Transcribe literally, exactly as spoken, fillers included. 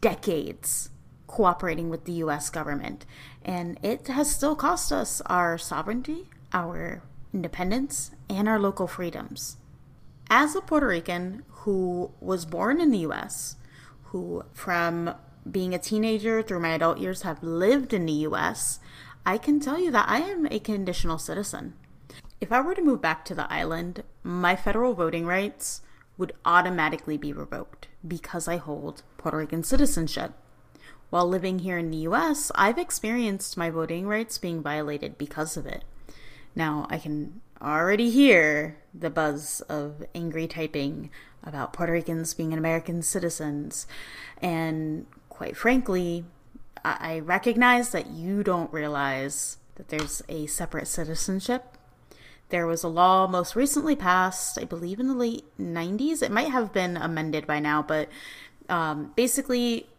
decades cooperating with the U S government, and it has still cost us our sovereignty, our independence, and our local freedoms. As a Puerto Rican who was born in the U S, who from being a teenager through my adult years have lived in the U S, I can tell you that I am a conditional citizen. If I were to move back to the island, my federal voting rights would automatically be revoked because I hold Puerto Rican citizenship. While living here in the U S, I've experienced my voting rights being violated because of it. Now, I can already hear the buzz of angry typing about Puerto Ricans being American citizens. And quite frankly, I recognize that you don't realize that there's a separate citizenship. There was a law most recently passed, I believe in the late nineties. It might have been amended by now, but um, basically